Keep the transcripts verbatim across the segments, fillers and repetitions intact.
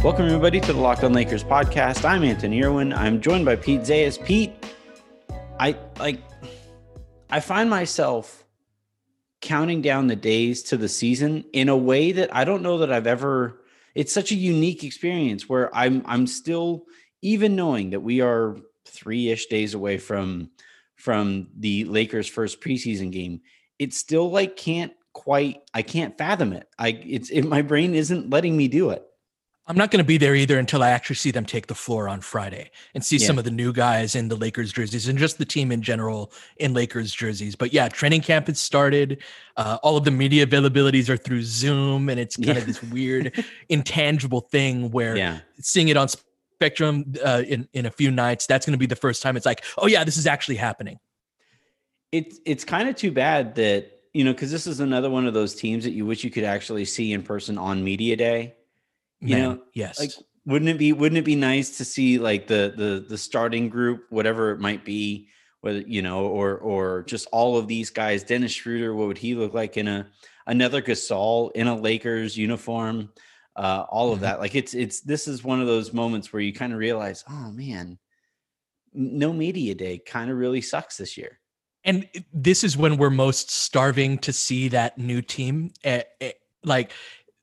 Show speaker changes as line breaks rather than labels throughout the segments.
Welcome, everybody, to the Locked On Lakers podcast. I'm Anthony Irwin. I'm joined by Pete Zayas. Pete, I like. I find myself counting down the days to the season in a way that I don't know that I've ever. It's such a unique experience where I'm. I'm still, even knowing that we are three-ish days away from from the Lakers' first preseason game. It still like can't quite. I can't fathom it. I. It's. It, my brain isn't letting me do it.
I'm not going to be there either until I actually see them take the floor on Friday and see
Yeah.
some of the new guys in the Lakers jerseys and just the team in general in Lakers jerseys. But yeah, training camp has started. Uh, all of the media availabilities are through Zoom, and it's kind
Yeah.
of this weird intangible thing where
Yeah.
seeing it on Spectrum uh, in, in a few nights, that's going to be the first time it's like, oh yeah, this is actually happening.
It's, it's kind of too bad that, you know, because this is another one of those teams that you wish you could actually see in person on media day. You
Man,
know,
yes.
like, wouldn't it be, wouldn't it be nice to see like the, the, the starting group, whatever it might be, whether, you know, or, or just all of these guys, Dennis Schroeder, what would he look like in a, another Gasol in a Lakers uniform, uh, all of
Mm-hmm.
that. Like it's, it's, this is one of those moments where you kind of realize, oh man, no media day kind of really sucks this year.
And this is when we're most starving to see that new team. Uh, uh, like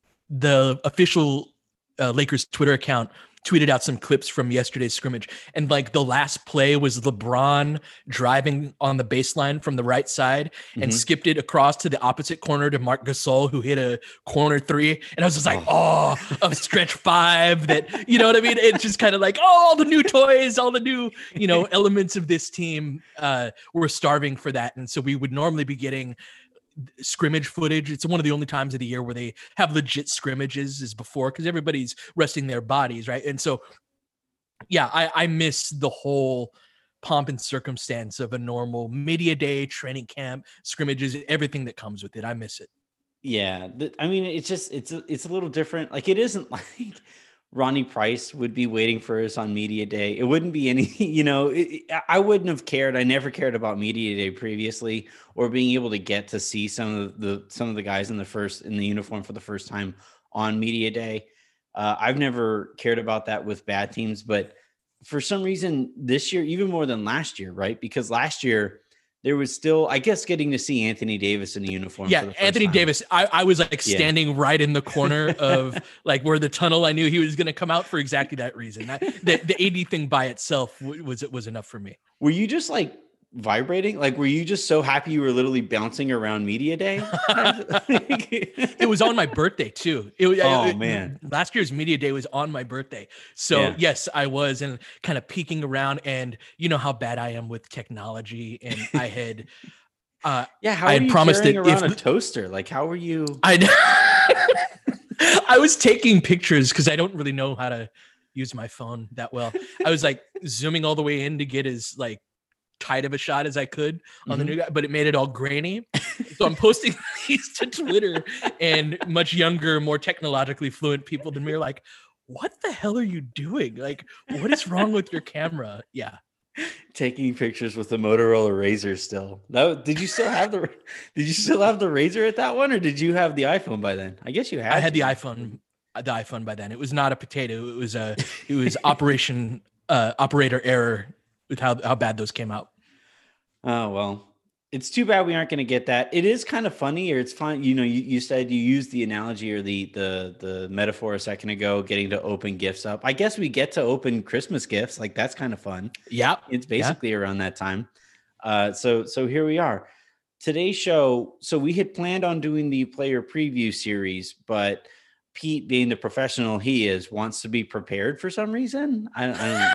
the official uh, Lakers Twitter account tweeted out some clips from yesterday's scrimmage. And like the last play was LeBron driving on the baseline from the right side and
Mm-hmm.
skipped it across to the opposite corner to Marc Gasol, who hit a corner three. And I was just like, oh, oh of stretch five that, you know what I mean? It's just kind of like, oh, all the new toys, all the new, you know, elements of this team. Uh, we're starving for that. And so we would normally be getting scrimmage footage. It's one of the only times of the year where they have legit scrimmages is before, because everybody's resting their bodies, right? And so yeah, I, I miss the whole pomp and circumstance of a normal media day, training camp, scrimmages, everything that comes with it. I miss it.
Yeah, th- I mean, it's just it's a, it's a little different. Like it isn't like Ronnie Price would be waiting for us on media day. It wouldn't be any, you know, it, I wouldn't have cared. I never cared about media day previously, or being able to get to see some of the some of the guys in the first in the uniform for the first time on media day. Uh, I've never cared about that with bad teams, but for some reason this year, even more than last year, right? Because last year there was still, I guess, getting to see Anthony Davis in the uniform.
Yeah,
for the first
Anthony
time.
Davis. I, I was like
Yeah.
standing right in the corner of like where the tunnel. I knew he was going to come out for exactly that reason. That, the the A D thing by itself w- was it was enough for me.
Were you just like vibrating? Like, were you just so happy you were literally bouncing around media day?
It was on my birthday too. It,
Oh,
it,
man.
Last year's media day was on my birthday. So
Yeah.
yes, I was and kind of peeking around, and you know how bad I am with technology. And I had, uh,
Yeah, how
I
are
had
you
promised
carrying
it
around
if-
a toaster? Like, how were you?
I I was taking pictures because I don't really know how to use my phone that well. I was like zooming all the way in to get as like tight of a shot as I could on
Mhm.
the new guy, but it made it all grainy. So I'm posting these to Twitter, and much younger, more technologically fluent people than me are like, what the hell are you doing? Like, what is wrong with your camera? Yeah.
Taking pictures with the Motorola Razr still. No, did you still have the did you still have the Razr at that one, or did you have the iPhone by then? I guess you had
I had
to.
the iPhone, the iPhone by then. It was not a potato. It was a, it was operation, uh, operator error with how, how bad those came out.
Oh, well, it's too bad we aren't going to get that. It is kind of funny, or it's fun. You know, you, you said you used the analogy or the, the, the metaphor a second ago, getting to open gifts up. I guess we get to open Christmas gifts. Like that's kind of fun.
Yeah.
It's basically yeah. around that time. Uh, so, so here we are. Today's show. So we had planned on doing the player preview series, but Pete, being the professional he is, wants to be prepared for some reason. I, I don't know.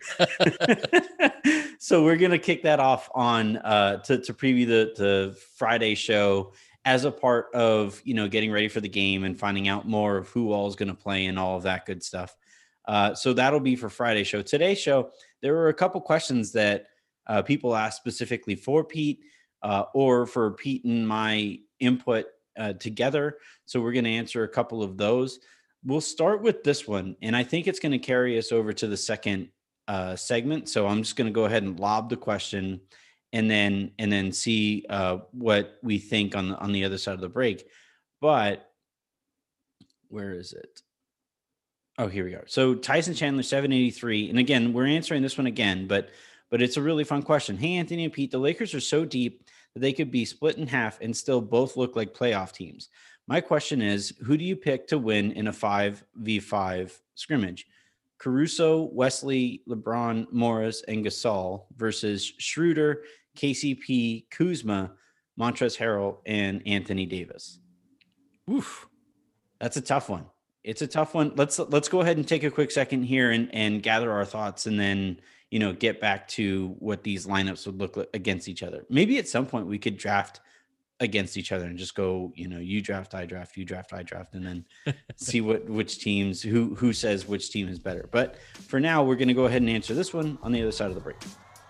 So we're gonna kick that off on uh to, to preview the the Friday show as a part of, you know, getting ready for the game and finding out more of who all is going to play and all of that good stuff. Uh so that'll be for Friday show. Today's show, there were a couple questions that uh people asked specifically for Pete uh or for Pete and my input uh together. So we're going to answer a couple of those. We'll start with this one, and I think it's going to carry us over to the second uh, segment. So I'm just going to go ahead and lob the question, and then and then see uh, what we think on the on the other side of the break. But where is it? Oh, here we are. So Tyson Chandler, seven eighty-three. And again, we're answering this one again, but but it's a really fun question. Hey, Anthony and Pete, the Lakers are so deep that they could be split in half and still both look like playoff teams. My question is, who do you pick to win in a five v five scrimmage? Caruso, Wesley, LeBron, Morris, and Gasol versus Schroeder, K C P, Kuzma, Montrezl Harrell, and Anthony Davis.
Oof.
That's a tough one. It's a tough one. Let's let's go ahead and take a quick second here and, and gather our thoughts, and then, you know, get back to what these lineups would look like against each other. Maybe at some point we could draft against each other and just go, you know, you draft, I draft, you draft, I draft, and then see what which teams who who says which team is better. But for now, we're going to go ahead and answer this one on the other side of the break.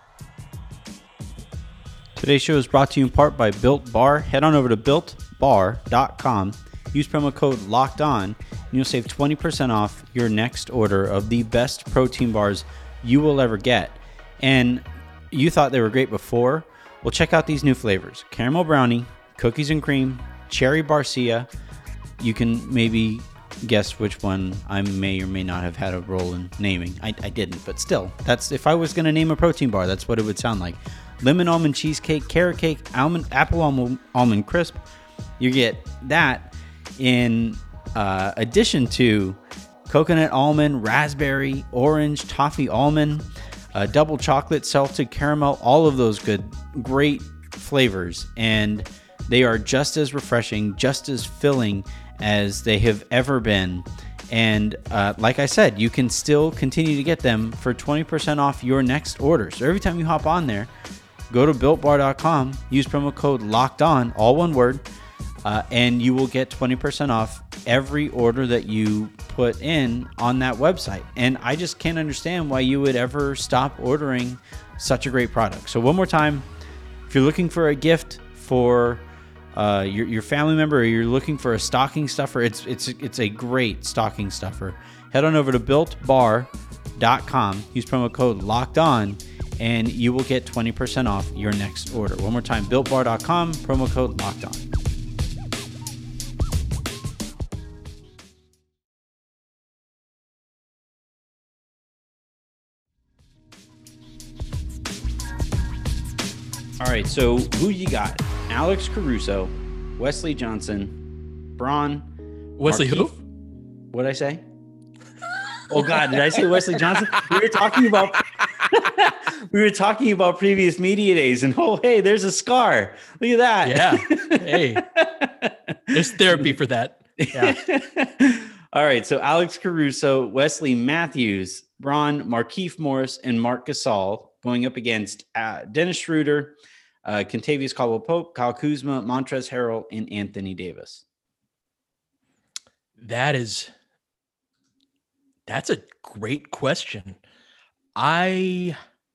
Today's show is brought to you in part by Built Bar. Head on over to built bar dot com. Use promo code Locked On, and you'll save twenty percent off your next order of the best protein bars you will ever get. And you thought they were great before? Well, check out these new flavors: caramel brownie, cookies and cream, cherry barcia. You can maybe guess which one I may or may not have had a role in naming. I, I didn't, but still, that's if I was going to name a protein bar, that's what it would sound like. Lemon almond cheesecake, carrot cake, almond apple almond, almond crisp. You get that in uh, addition to coconut almond, raspberry, orange, toffee almond, uh, double chocolate, salted caramel, all of those good, great flavors. And they are just as refreshing, just as filling as they have ever been. And uh, like I said, you can still continue to get them for twenty percent off your next order. So every time you hop on there, go to built bar dot com, use promo code Locked On, all one word, uh, and you will get twenty percent off every order that you put in on that website. And I just can't understand why you would ever stop ordering such a great product. So one more time, if you're looking for a gift for uh, your your family member, or you're looking for a stocking stuffer, it's it's it's a great stocking stuffer. Head on over to built bar dot com, use promo code Locked On, and you will get twenty percent off your next order. One more time, built bar dot com, promo code Locked On. All right, so who you got? Alex Caruso, Wesley Johnson, Braun.
Wesley
Markieff.
who?
What did I say? Oh God, did I say Wesley Johnson? We were talking about we were talking about previous media days, and oh hey, there's a scar. Look at that.
Yeah. Hey, there's therapy for that. Yeah.
All right, so Alex Caruso, Wesley Matthews, Braun, Markieff Morris, and Marc Gasol going up against uh, Dennis Schroeder, uh, Kentavious Caldwell-Pope, Kyle Kuzma, Montrezl Harrell, and Anthony Davis.
That is, that's a great question. I,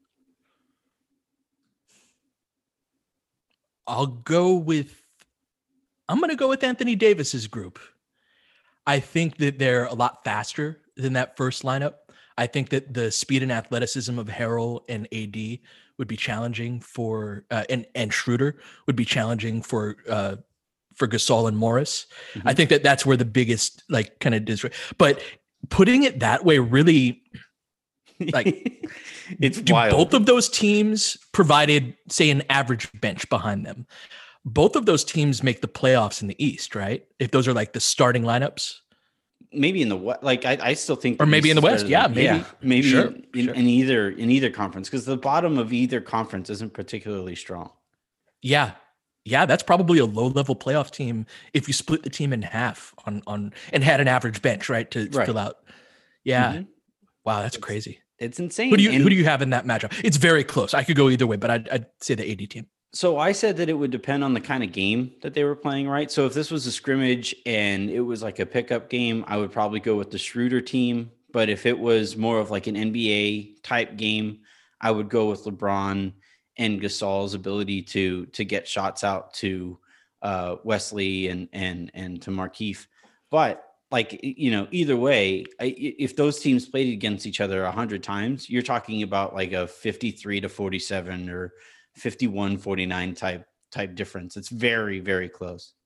I'll go with, I'm going to go with Anthony Davis's group. I think that they're a lot faster than that first lineup. I think that the speed and athleticism of Harrell and A D would be challenging for, uh, and and Schroeder would be challenging for uh, for Gasol and Morris. Mm-hmm. I think that that's where the biggest like kind of dis. But putting it that way, really, like
it's
do
wild.
Both of those teams provided, say, an average bench behind them. Both of those teams make the playoffs in the East, right? If those are like the starting lineups.
Maybe in the West, like I, I still think,
or maybe in the West, yeah, maybe,
yeah, maybe
sure,
in, in,
sure.
in either in either conference, because the bottom of either conference isn't particularly strong.
Yeah, yeah, that's probably a low-level playoff team if you split the team in half on on and had an average bench, right, to, to
right.
fill out. Yeah,
mm-hmm.
Wow, that's
it's,
crazy.
It's insane.
Who do you
and,
who do you have in that matchup? It's very close. I could go either way, but I'd, I'd say the A D team.
So I said that it would depend on the kind of game that they were playing, right? So if this was a scrimmage and it was like a pickup game, I would probably go with the Schroeder team. But if it was more of like an N B A type game, I would go with LeBron and Gasol's ability to to get shots out to uh, Wesley and and and to Markieff. But like, you know, either way, I, if those teams played against each other a hundred times, you're talking about like a fifty-three to forty-seven or fifty-one forty-nine type type difference. It's very, very close.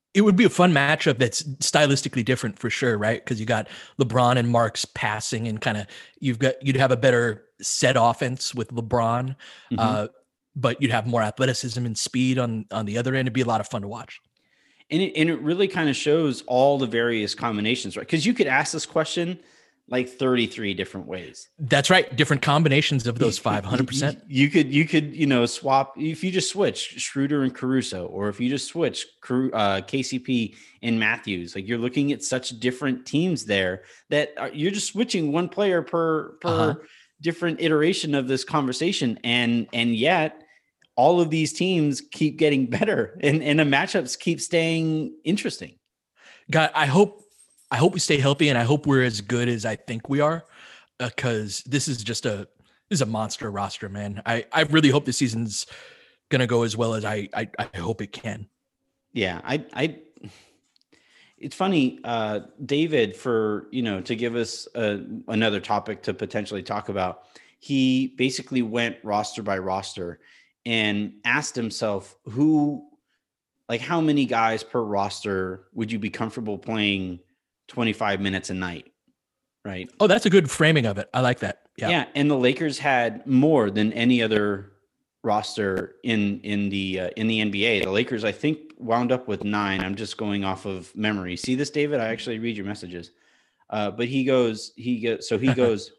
It would be a fun matchup that's stylistically different for sure, right? Because you got LeBron and Marks passing, and kind of you've got you'd have a better set offense with LeBron, mm-hmm. uh, but you'd have more athleticism and speed on on the other end. It'd be a lot of fun to watch.
And it, and it really kind of shows all the various combinations, right? Because you could ask this question like thirty-three different ways.
That's right. Different combinations of those five, one hundred percent.
You could, you could, you know, swap if you just switch Schroeder and Caruso, or if you just switch uh, K C P and Matthews. Like, you're looking at such different teams there that are, you're just switching one player per per uh-huh. different iteration of this conversation, and and yet all of these teams keep getting better, and and the matchups keep staying interesting.
God, I hope. I hope we stay healthy, and I hope we're as good as I think we are, because uh, this is just a this is a monster roster, man. I, I really hope the season's gonna go as well as I I, I hope it can.
Yeah, I I. It's funny, uh, David, for you know to give us a, another topic to potentially talk about. He basically went roster by roster and asked himself who, like, how many guys per roster would you be comfortable playing twenty-five minutes a night, right?
Oh, that's a good framing of it. I like that. Yeah.
Yeah. And the Lakers had more than any other roster in, in the, uh, in the N B A. The Lakers, I think, wound up with nine. I'm just going off of memory. See this, David? I actually read your messages. Uh, but he goes, he goes, so he goes,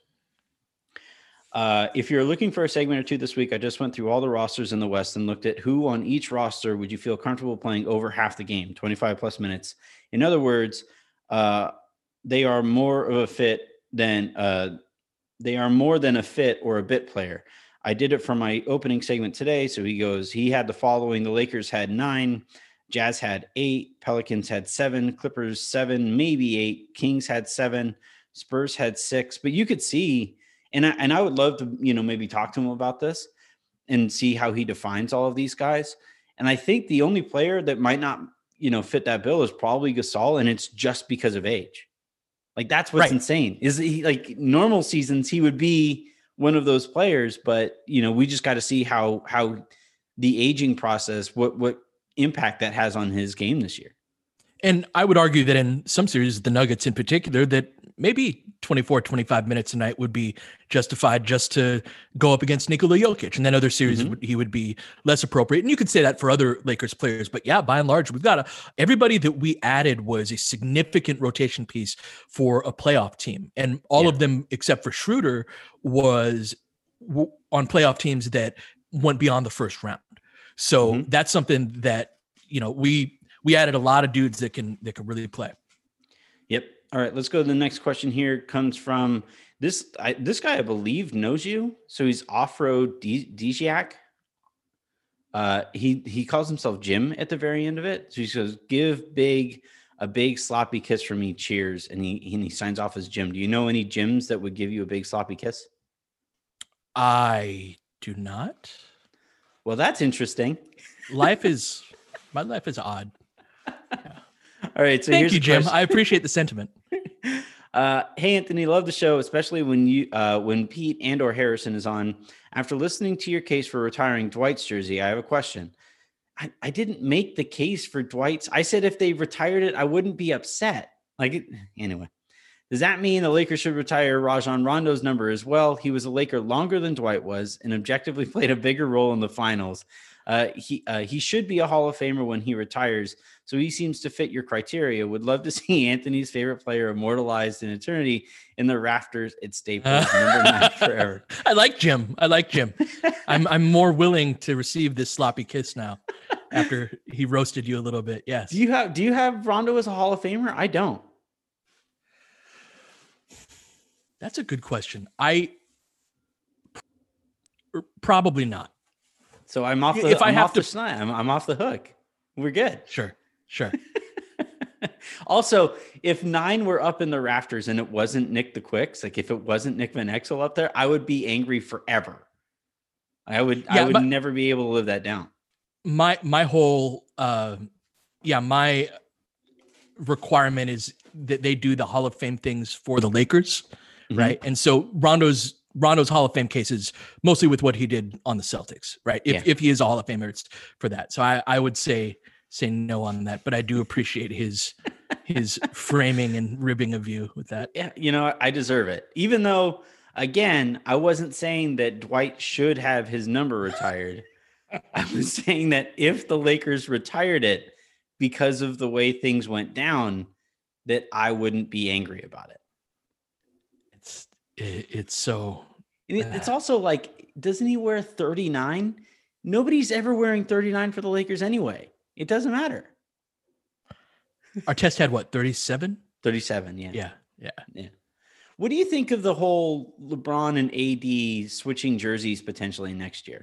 uh, if you're looking for a segment or two this week, I just went through all the rosters in the West and looked at who on each roster would you feel comfortable playing over half the game, twenty-five plus minutes. In other words, Uh, they are more of a fit than uh, they are more than a fit or a bit player. I did it for my opening segment today. So he goes, he had the following: the Lakers had nine, Jazz had eight, Pelicans had seven, Clippers seven, maybe eight, Kings had seven, Spurs had six. But you could see, and I, and I would love to, you know, maybe talk to him about this and see how he defines all of these guys. And I think the only player that might not, you know, fit that bill is probably Gasol, and it's just because of age. Like, that's what's right. insane. Is he, like, normal seasons, he would be one of those players, but, you know, we just got to see how, how the aging process, what, what impact that has on his game this year.
And I would argue that in some series, the Nuggets in particular, that maybe twenty-four, twenty-five minutes a night would be justified just to go up against Nikola Jokic. And then other series, mm-hmm. he would be less appropriate. And you could say that for other Lakers players. But yeah, by and large, we've got a, everybody that we added was a significant rotation piece for a playoff team. And all yeah. of them, except for Schroeder, was w- on playoff teams that went beyond the first round. So mm-hmm. that's something that, you know, we, we added a lot of dudes that can, that can really play.
Yep. All right, let's go to the next question here. Comes from this I, this guy, I believe, knows you. So he's Off-Road Dijiak. Uh, he he calls himself Jim at the very end of it. So he says, "Give big a big sloppy kiss for me, cheers." And he and he signs off as Jim. Do you know any Jims that would give you a big sloppy kiss?
I do not.
Well, that's interesting.
Life is my life is odd. Yeah.
All right. So
thank
here's
you, Jim. I appreciate the sentiment.
Uh, hey, Anthony, love the show, especially when you uh, when Pete and or Harrison is on. After listening to your case for retiring Dwight's jersey, I have a question. I, I didn't make the case for Dwight's. I said if they retired it, I wouldn't be upset. Like, anyway, does that mean the Lakers should retire Rajon Rondo's number as well? He was a Laker longer than Dwight was and objectively played a bigger role in the finals. Uh, he uh, he should be a Hall of Famer when he retires, so he seems to fit your criteria. Would love to see Anthony's favorite player immortalized in eternity in the rafters at Staples. Number nine forever.
I like Jim. I like Jim. I'm I'm more willing to receive this sloppy kiss now after he roasted you a little bit. Yes.
Do you have Do you have Rondo as a Hall of Famer? I don't.
That's a good question. I probably not.
So I'm off the,
if I
I'm
have
off
to,
the snide. I'm, I'm off the hook. We're good.
Sure. Sure.
Also, if nine were up in the rafters and it wasn't Nick the Quicks, like if it wasn't Nick Van Exel up there, I would be angry forever. I would, yeah, I would never be able to live that down.
My, my whole, uh, yeah, my requirement is that they do the Hall of Fame things for the Lakers. Mm-hmm. Right. And so Rondo's, Rondo's Hall of Fame cases, mostly with what he did on the Celtics, right? If yeah. if he is a Hall of Famer, it's for that. So I, I would say say no on that, but I do appreciate his his framing and ribbing of you with that.
Yeah, you know, I deserve it. Even though, again, I wasn't saying that Dwight should have his number retired. I was saying that if the Lakers retired it because of the way things went down, that I wouldn't be angry about it.
It's it, it's so.
And it, it's also like, doesn't he wear thirty-nine? Nobody's ever wearing thirty-nine for the Lakers anyway. It doesn't matter.
Artest had what, thirty-seven?
thirty-seven, yeah.
Yeah, yeah.
Yeah. What do you think of the whole LeBron and A D switching jerseys potentially next year?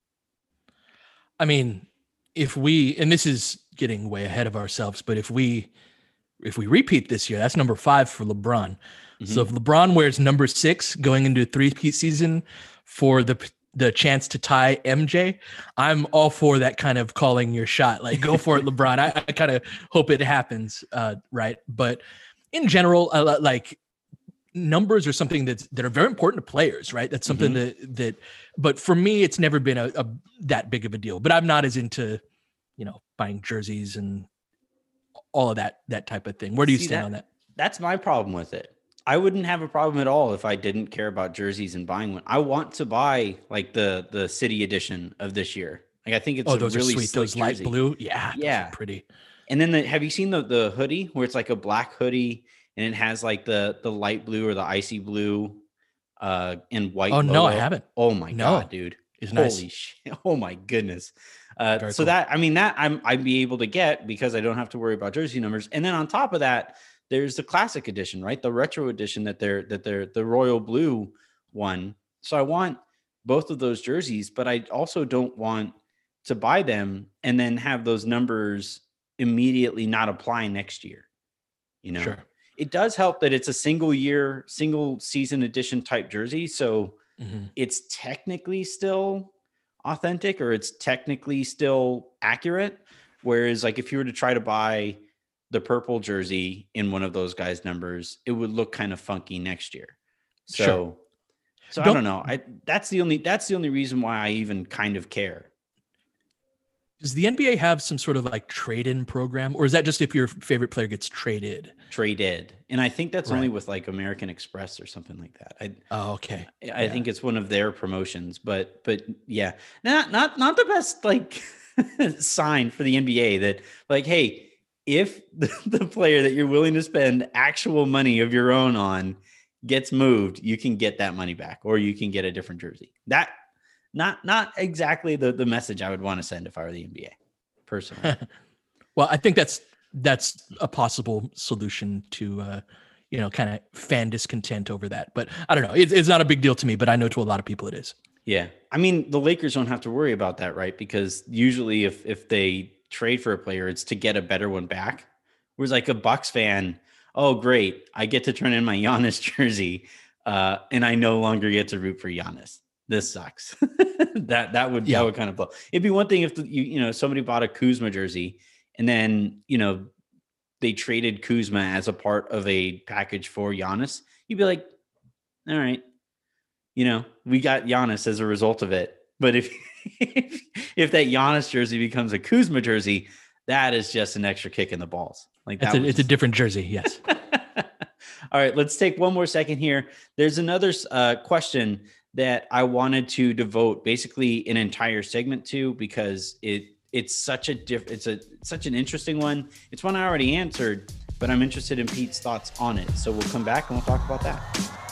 I mean, if we, and this is getting way ahead of ourselves, but if we if we repeat this year, that's number five for LeBron. Mm-hmm. So if LeBron wears number six going into a three-peat season for the the chance to tie M J, I'm all for that kind of calling your shot. Like, go for it, LeBron. I, I kind of hope it happens, uh, right? But in general, uh, like numbers are something that's that are very important to players, right? That's something mm-hmm. that that. But for me, it's never been a, a that big of a deal. But I'm not as into, you know, buying jerseys and all of that that type of thing. Where do you See, stand
that,
on that?
That's my problem with it. I wouldn't have a problem at all if I didn't care about jerseys and buying one. I want to buy like the the city edition of this year. Like I think it's
oh,
a
those
really
are sweet. Those
jersey.
light blue, yeah,
yeah,
those are pretty.
And then the, have you seen the the hoodie where it's like a black hoodie and it has like the the light blue or the icy blue uh and white?
Oh
logo?
no, I haven't.
Oh my
no.
god, dude,
it's
holy
nice.
shit! Oh my goodness. Uh,
Very
so
cool.
that I mean that I'm I'd be able to get because I don't have to worry about jersey numbers. And then on top of that, there's the classic edition, right? The retro edition that they're that they're the royal blue one. So I want both of those jerseys, but I also don't want to buy them and then have those numbers immediately not apply next year. You know,
sure.
It does help that it's a single year, single season edition type jersey. So mm-hmm. it's technically still authentic or it's technically still accurate. Whereas like if you were to try to buy the purple jersey in one of those guys' numbers, it would look kind of funky next year. So, sure. so don't, I don't know. I that's the only that's the only reason why I even kind of care.
Does the N B A have some sort of like trade-in program, or is that just if your favorite player gets traded?
Traded, and I think that's right. only with like American Express or something like that. I,
oh, okay.
I, I yeah. think it's one of their promotions, but but yeah, not not not the best like sign for the N B A that like, hey. If the, the player that you're willing to spend actual money of your own on gets moved, you can get that money back or you can get a different jersey. That not not exactly the, the message I would want to send if I were the N B A, personally.
Well, I think that's that's a possible solution to uh, you know, kind of fan discontent over that. But I don't know. It, it's not a big deal to me, but I know to a lot of people it is.
Yeah. I mean, the Lakers don't have to worry about that, right? Because usually if if they trade for a player, it's to get a better one back. Whereas like a Bucks fan, oh great, I get to turn in my Giannis jersey, uh, and I no longer get to root for Giannis. This sucks. that that would yeah. that would kind of blow. It'd be one thing if the, you you know somebody bought a Kuzma jersey and then you know they traded Kuzma as a part of a package for Giannis. You'd be like, all right, you know we got Giannis as a result of it. But if if, if that Giannis jersey becomes a Kuzma jersey, that is just an extra kick in the balls. Like that,
it's a, it's a different jersey. Yes.
All right, let's take one more second here. There's another uh, question that I wanted to devote basically an entire segment to because it it's such a diff it's a such an interesting one. It's one I already answered, but I'm interested in Pete's thoughts on it. So we'll come back and we'll talk about that.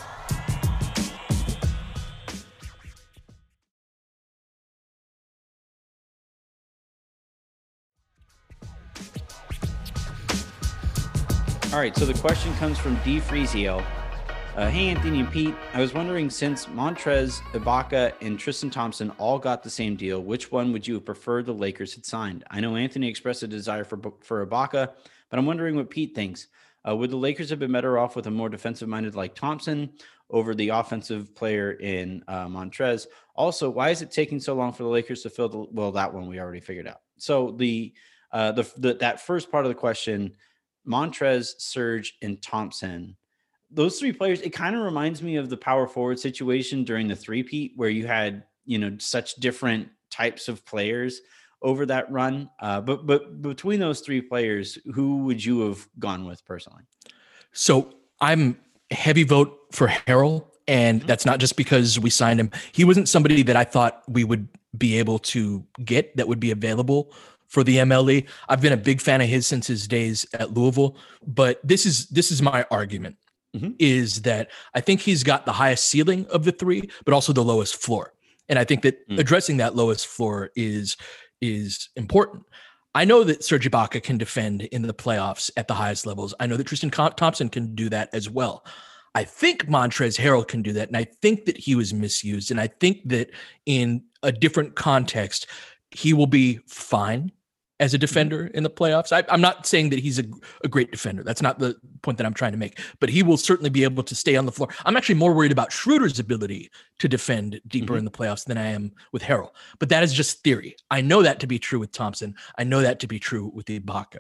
All right, so the question comes from D. Freezio. Uh, hey, Anthony and Pete. I was wondering, since Montrez, Ibaka, and Tristan Thompson all got the same deal, which one would you have preferred the Lakers had signed? I know Anthony expressed a desire for, for Ibaka, but I'm wondering what Pete thinks. Uh, would the Lakers have been better off with a more defensive-minded like Thompson over the offensive player in uh, Montrez? Also, why is it taking so long for the Lakers to fill the – well, that one we already figured out. So the, uh, the, the that first part of the question – Montrez, Serge, and Thompson, those three players, it kind of reminds me of the power forward situation during the three-peat where you had, you know, such different types of players over that run. Uh, but but between those three players, who would you have gone with personally?
So I'm a heavy vote for Harrell, and
Mhm.
that's not just because we signed him. He wasn't somebody that I thought we would be able to get that would be available for the M L E. I've been a big fan of his since his days at Louisville, but this is this is my argument
Mhm.
is that I think he's got the highest ceiling of the three, but also the lowest floor. And I think that
Mm.
addressing that lowest floor is is important. I know that Serge Ibaka can defend in the playoffs at the highest levels. I know that Tristan Thompson can do that as well. I think Montrezl Harrell can do that, and I think that he was misused. And I think that in a different context, he will be fine as a defender in the playoffs. I, I'm not saying that he's a, a great defender. That's not the point that I'm trying to make. But he will certainly be able to stay on the floor. I'm actually more worried about Schroeder's ability to defend deeper
Mhm.
in the playoffs than I am with Harrell. But that is just theory. I know that to be true with Thompson. I know that to be true with Ibaka.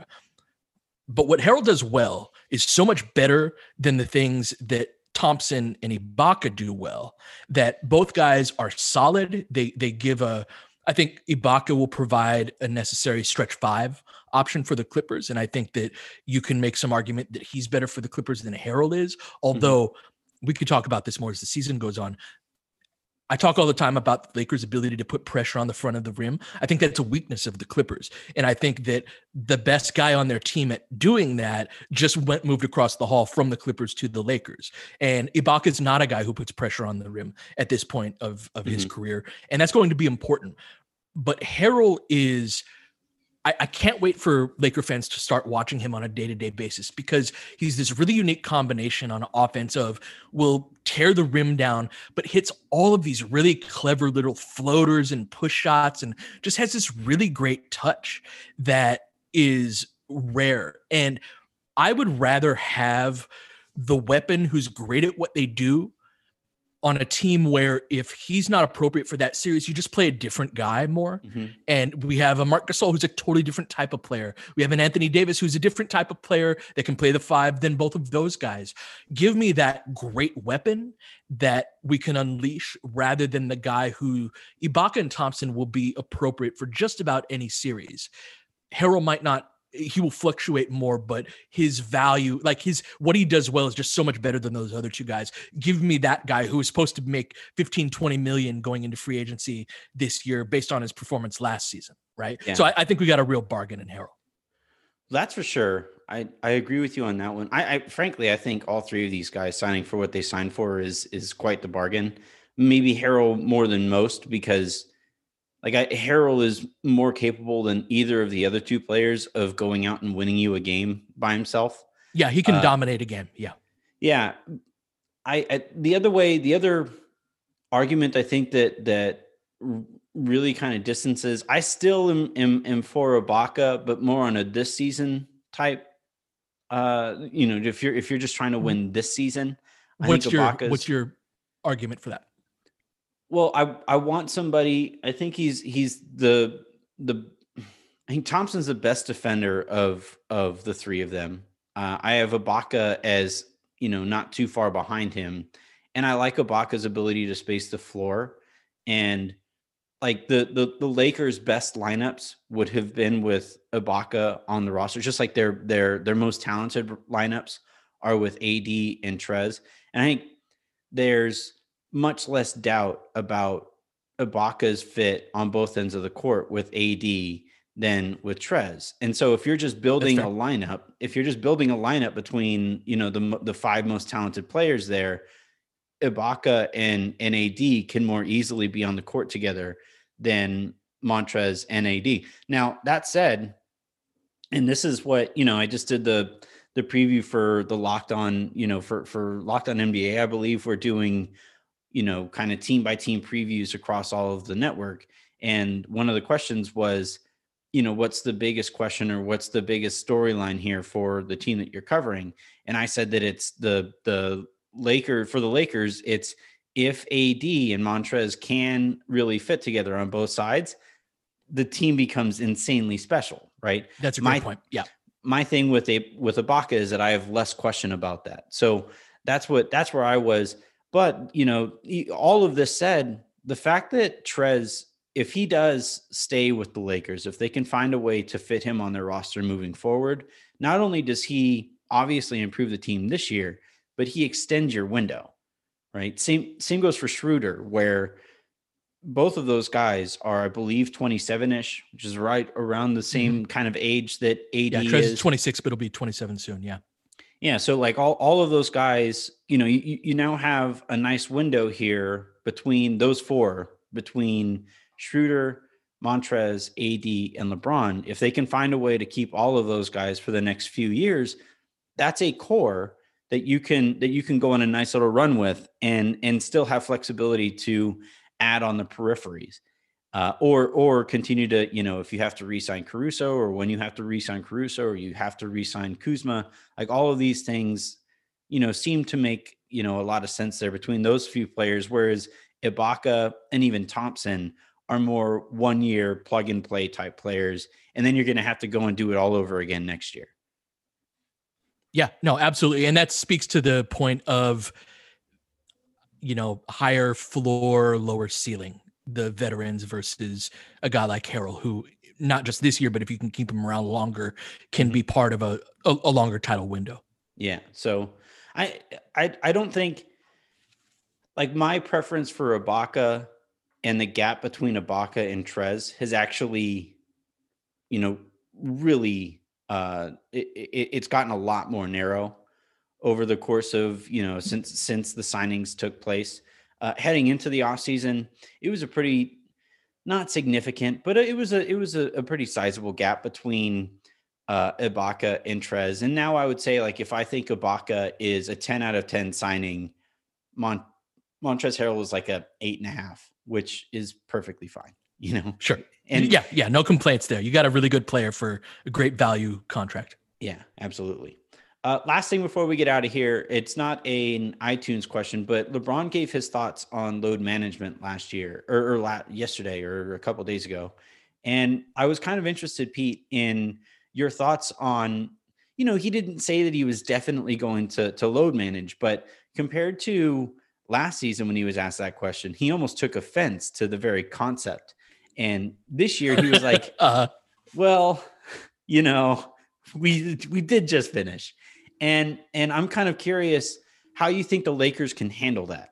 But what Harrell does well is so much better than the things that Thompson and Ibaka do well, that both guys are solid. They they give a I think Ibaka will provide a necessary stretch five option for the Clippers. And I think that you can make some argument that he's better for the Clippers than Harrell is. Although we could talk about this more as the season goes on. I talk all the time about the Lakers' ability to put pressure on the front of the rim. I think that's a weakness of the Clippers. And I think that the best guy on their team at doing that just went moved across the hall from the Clippers to the Lakers. And Ibaka is not a guy who puts pressure on the rim at this point of, of his
Mhm.
career. And that's going to be important. But Harrell is, I, I can't wait for Laker fans to start watching him on a day-to-day basis, because he's this really unique combination on offense of will tear the rim down, but hits all of these really clever little floaters and push shots and just has this really great touch that is rare. And I would rather have the weapon who's great at what they do on a team where if he's not appropriate for that series, you just play a different guy more.
Mhm.
And we have a Marc Gasol who's a totally different type of player. We have an Anthony Davis who's a different type of player that can play the five than both of those guys. Give me that great weapon that we can unleash rather than the guy who Ibaka and Thompson will be appropriate for just about any series. Harrell might not, he will fluctuate more, but his value, like his, what he does well is just so much better than those other two guys. Give me that guy who is supposed to make fifteen, twenty million going into free agency this year based on his performance last season. Right.
Yeah.
So I, I think we got a real bargain in Harrell.
That's for sure. I, I agree with you on that one. I, I frankly, I think all three of these guys signing for what they signed for is is quite the bargain. Maybe Harrell more than most, because like I, Harrell is more capable than either of the other two players of going out and winning you a game by himself.
Yeah, he can
Uh,
dominate a game. Yeah.
Yeah, I, I the other way, the other argument I think that that r- really kind of distances. I still am, am am for Ibaka, but more on a this season type. Uh, you know, if you're if you're just trying to win this season, I think
What's your what's
Ibaka's.
your argument for that?
Well, I I want somebody. I think he's he's the the. I think Thompson's the best defender of of the three of them. Uh, I have Ibaka as, you know, not too far behind him, and I like Ibaka's ability to space the floor. And like the the the Lakers' best lineups would have been with Ibaka on the roster, just like their their their most talented lineups are with A D and Trez. And I think there's much less doubt about Ibaka's fit on both ends of the court with A D than with Trez. And so if you're just building a
fair.
lineup, if you're just building a lineup between, you know, the mo- the five most talented players there, Ibaka and, and A D can more easily be on the court together than Montrez and A D. Now, that said, and this is what, you know, I just did the the preview for the Locked On, you know, for for Locked On N B A. I believe we're doing, you know, kind of team by team previews across all of the network. And one of the questions was, you know, what's the biggest question or what's the biggest storyline here for the team that you're covering? And I said that it's the the Laker for the Lakers, it's if A D and Montrez can really fit together on both sides, the team becomes insanely special, right?
That's a
My
great point. Yeah.
my thing with a with Ibaka is that I have less question about that. So that's what that's where I was. But you know, e- all of this said, the fact that Trez if he does stay with the Lakers, if they can find a way to fit him on their roster moving forward, not only does he obviously improve the team this year, but he extends your window, right? Same same goes for Schroeder, where both of those guys are, I believe, twenty-seven-ish, which is right around the same mm-hmm. kind of age that A D
yeah,
is.
twenty-six, but it'll be twenty-seven soon. Yeah.
Yeah. So like all, all of those guys, you know, you, you now have a nice window here between those four, between Schroeder, Montrez, A D, and LeBron. If they can find a way to keep all of those guys for the next few years, that's a core that you can, that you can go on a nice little run with and, and still have flexibility to add on the peripheries, uh, or, or continue to, you know, if you have to re-sign Caruso, or when you have to re-sign Caruso, or you have to re-sign Kuzma, like all of these things, you know, seem to make, you know, a lot of sense there between those few players. Whereas Ibaka and even Thompson are more one year plug and play type players. And then you're going to have to go and do it all over again next year.
Yeah, no, absolutely. And that speaks to the point of, you know, higher floor, lower ceiling, the veterans versus a guy like Harrell, who not just this year, but if you can keep him around longer, can mm-hmm. be part of a, a, a longer title window.
Yeah. So I, I, I don't think, like, my preference for Ibaka and the gap between Ibaka and Trez has actually, you know, really, uh, it, it, it's gotten a lot more narrow over the course of, you know, since, since the signings took place. Uh, heading into the offseason, it was a pretty, not significant, but it was a, it was a, a pretty sizable gap between uh, Ibaka and Trez. And now I would say, like, if I think Ibaka is a ten out of ten signing, Mon- Montrezl Harrell is like a eight and a half, which is perfectly fine, you know?
Sure. And yeah, yeah, no complaints there. You got a really good player for a great value contract.
Yeah, absolutely. Uh, last thing before we get out of here, it's not an iTunes question, but LeBron gave his thoughts on load management last year or, or la- yesterday or a couple of days ago. And I was kind of interested, Pete, in your thoughts on, you know, he didn't say that he was definitely going to, to load manage, but compared to last season when he was asked that question, he almost took offense to the very concept. And this year he was like, uh, well, you know, we we did just finish. And and I'm kind of curious how you think the Lakers can handle that.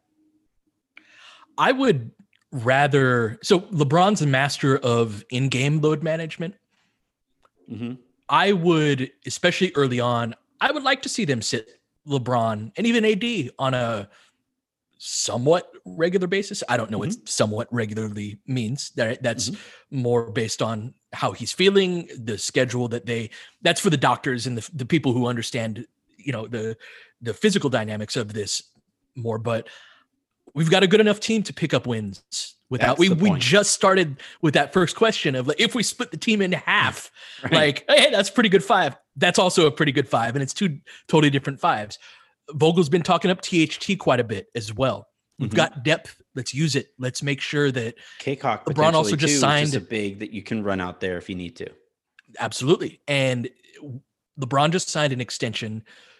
I would rather, so LeBron's a master of in-game load management. Mm-hmm. I would, especially early on, I would like to see them sit LeBron and even A D on a somewhat regular basis. I don't know mm-hmm. what somewhat regularly means. That that's mm-hmm. more based on how he's feeling, the schedule that they, that's for the doctors and the, the people who understand, you know, the, the physical dynamics of this more, but we've got a good enough team to pick up wins without, we, we just started with that first question of like, if we split the team in half, right. like, hey, that's pretty good five. That's also a pretty good five. And it's two totally different fives. Vogel's been talking up T H T quite a bit as well. We've mm-hmm. got depth. Let's use it. Let's make sure that
K-Cock LeBron also just too, signed just a big that you can run out there if you need to.
Absolutely. And LeBron just signed an extension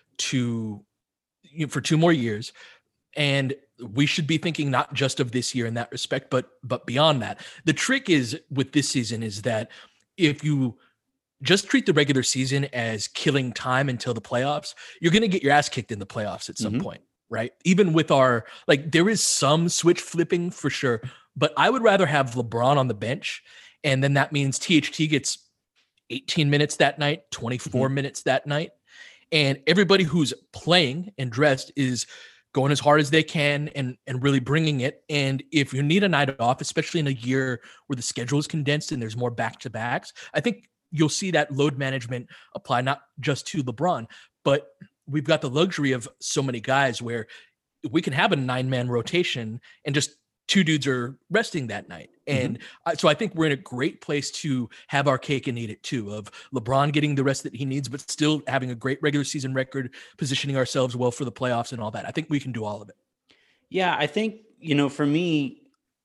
to, you know, for two more years. And we should be thinking not just of this year in that respect, but, but beyond that. The trick is with this season is that if you just treat the regular season as killing time until the playoffs, you're going to get your ass kicked in the playoffs at some mm-hmm. point. Right. Even with our, like, there is some switch flipping for sure, but I would rather have LeBron on the bench. And then that means T H T gets eighteen minutes that night, twenty-four mm-hmm. minutes that night. And everybody who's playing and dressed is going as hard as they can and, and really bringing it. And if you need a night off, especially in a year where the schedule is condensed and there's more back-to-backs, I think you'll see that load management apply not just to LeBron, but we've got the luxury of so many guys where we can have a nine man rotation and just two dudes are resting that night. And mm-hmm. so I think we're in a great place to have our cake and eat it too, of LeBron getting the rest that he needs, but still having a great regular season record, positioning ourselves well for the playoffs and all that. I think we can do all of it.
Yeah. I think, you know, for me,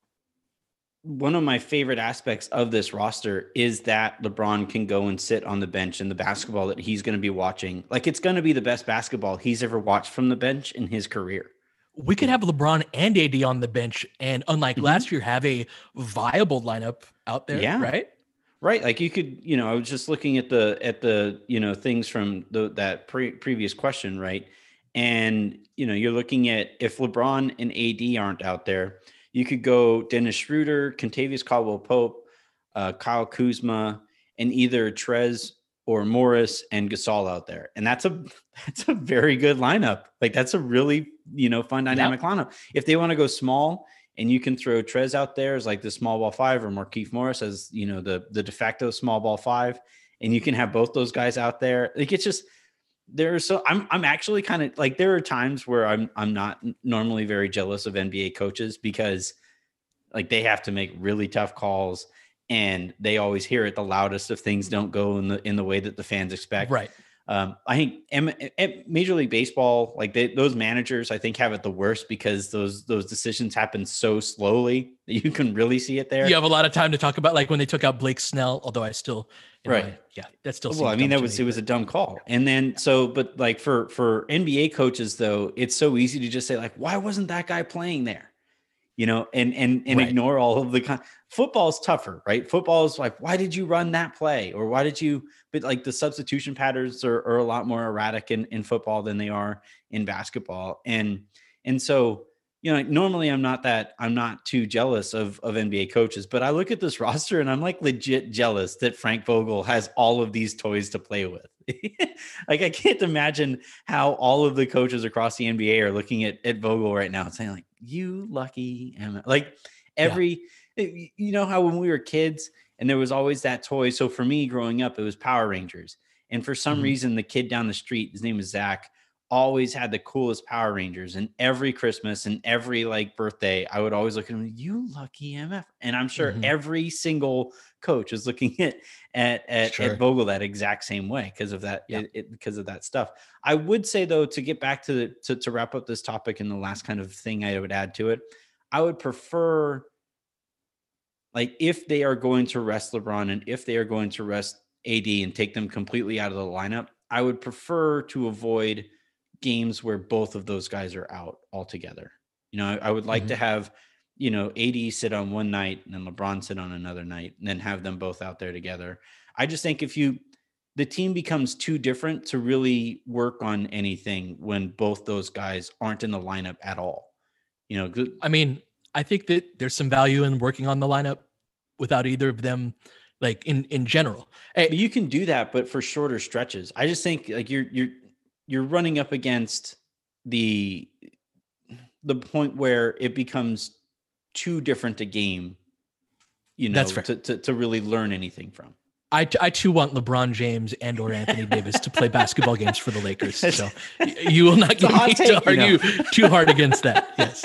one of my favorite aspects of this roster is that LeBron can go and sit on the bench and the basketball that he's going to be watching. Like, it's going to be the best basketball he's ever watched from the bench in his career.
we could have LeBron and A D on the bench, and unlike mm-hmm. last year, have a viable lineup out there.
Yeah.
Right.
Right. Like you could, you know, I was just looking at the, at the, you know, things from the, that pre- previous question. Right. And, you know, you're looking at if LeBron and A D aren't out there, you could go Dennis Schroeder, Kentavious Caldwell-Pope, uh, Kyle Kuzma, and either Trez or Morris and Gasol out there. And that's a, that's a very good lineup. Like that's a really, you know, fun dynamic yep. lineup. If they want to go small, and you can throw Trez out there as like the small ball five, or Markieff Morris as, you know, the, the de facto small ball five. And you can have both those guys out there. Like it's just, there's so I'm, I'm actually kind of like, there are times where I'm, I'm not normally very jealous of N B A coaches because like they have to make really tough calls and they always hear it the loudest if things don't go in the, in the way that the fans expect.
Right.
Um, I think M- M- Major League Baseball, like they, those managers, I think have it the worst because those those decisions happen so slowly that you can really see it there.
You have a lot of time to talk about, like when they took out Blake Snell. Although I still,
right,
know, yeah, that still.
Well, I mean, that was me, it was a dumb call. And then so, but like for for N B A coaches though, it's so easy to just say like, why wasn't that guy playing there? You know, and and and right. ignore all of the con- football's tougher, right? Football is like, why did you run that play, or why did you? But like the substitution patterns are, are a lot more erratic in, in football than they are in basketball, and and so you know, normally I'm not that I'm not too jealous of of N B A coaches, but I look at this roster and I'm like legit jealous that Frank Vogel has all of these toys to play with. Like I can't imagine how all of the coaches across the N B A are looking at at Vogel right now and saying like, "You lucky Emma." Like every, yeah. you know how when we were kids and there was always that toy. So for me growing up, it was Power Rangers, and for some mm-hmm. reason, the kid down the street, his name is Zach, always had the coolest Power Rangers. And every Christmas and every like birthday, I would always look at him, "You lucky M F." And I'm sure mm-hmm. every single coach is looking at at at, sure. at Vogel that exact same way because of that, yeah. it, it, because of that stuff. I would say though, to get back to the to, to wrap up this topic and the last kind of thing I would add to it, I would prefer, like, if they are going to rest LeBron and if they are going to rest A D and take them completely out of the lineup, I would prefer to avoid games where both of those guys are out altogether. You know, I, I would like mm-hmm. to have, you know, A D sit on one night and then LeBron sit on another night and then have them both out there together. I just think if you, the team becomes too different to really work on anything when both those guys aren't in the lineup at all. You know, good.
I mean, I think that there's some value in working on the lineup without either of them, like in, in general.
Hey, you can do that, but for shorter stretches. I just think like you're, you're, you're running up against the, the point where it becomes too different a game, you know,
That's fair.
To, to, to really learn anything from.
I, I too want LeBron James and or Anthony Davis to play basketball games for the Lakers. So you will not get me take, to argue you know. too hard against that. Yes.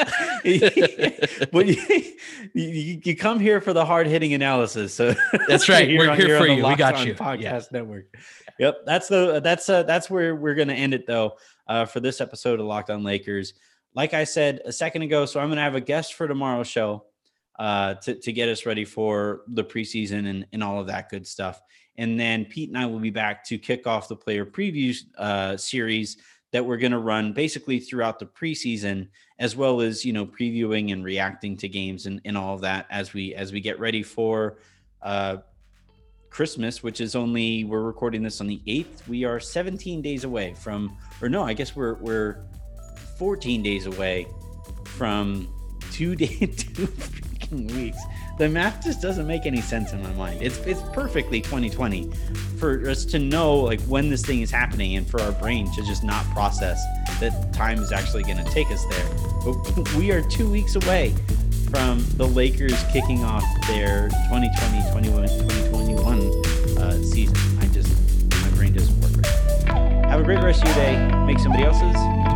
But you, you, you come here for the hard hitting analysis. So
that's right. We're
on,
here for you. We got
on
you.
Podcast
yeah.
Network. Yep. That's the, that's uh that's where we're going to end it though, uh, for this episode of Locked On Lakers. Like I said a second ago, so I'm going to have a guest for tomorrow's show uh, to, to get us ready for the preseason and, and all of that good stuff. And then Pete and I will be back to kick off the player preview uh, series that we're going to run basically throughout the preseason, as well as, you know, previewing and reacting to games and, and all of that as we, as we get ready for uh, Christmas, which is only, we're recording this on the eighth. We are seventeen days away from, or no, I guess we're, we're fourteen days away from two days, two freaking weeks. The math just doesn't make any sense in my mind. It's it's perfectly twenty twenty for us to know like when this thing is happening and for our brain to just not process that time is actually going to take us there. But we are two weeks away from the Lakers kicking off their twenty twenty, twenty-one, twenty twenty-one uh, season. I just, my brain doesn't work right now. Have a great rest of your day. Make somebody else's